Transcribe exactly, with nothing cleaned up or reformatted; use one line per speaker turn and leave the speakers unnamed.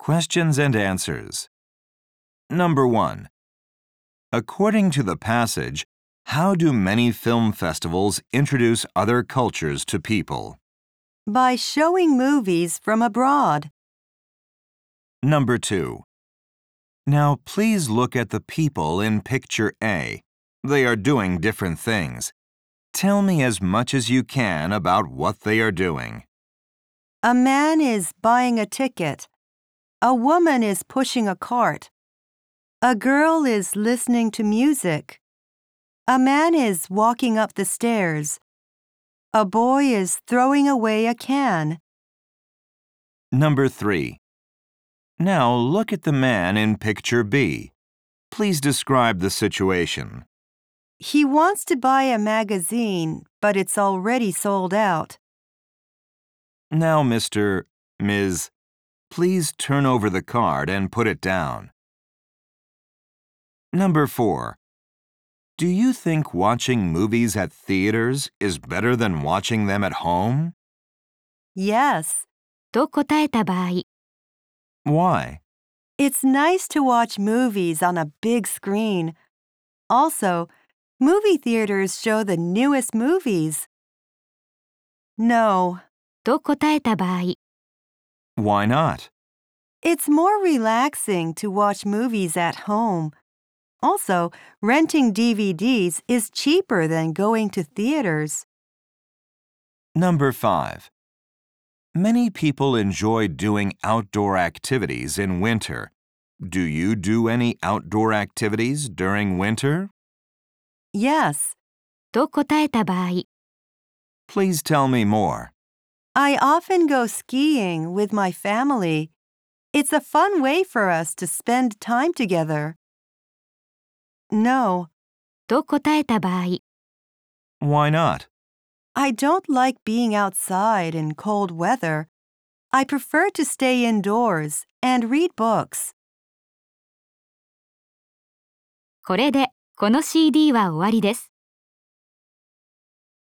Questions and answers. Number one. According to the passage, how do many film festivals introduce other cultures to people?
By showing movies from abroad.
Number two. Now please look at the people in picture A. They are doing different things. Tell me as much as you can about what they are doing.
A man is buying a ticket. A woman is pushing a cart. A girl is listening to music. A man is walking up the stairs. A boy is throwing away a can.
Number three. Now look at the man in picture B. Please describe the situation.
He wants to buy a magazine, but it's already sold out.
Now, Mister Miz Please turn over the card and put it down. Number four. Do you think watching movies at theaters is better than watching them at home?
Yes.
と答えた場合、
Why?
It's nice to watch movies on a big screen. Also, movie theaters show the newest movies. No.
と答えた場合、
Why not?
It's more relaxing to watch movies at home. Also, renting D V Ds is cheaper than going to theaters.
Number five. Many people enjoy doing outdoor activities in winter. Do you do any outdoor activities during winter?
Yes.
と答えた場合、
Please tell me more.
I often go skiing with my family. It's a fun way for us to spend time together. No.
と答えた場合、
Why not?
I don't like being outside in cold weather. I prefer to stay indoors and read books.
これでこの シーディー は終わりです。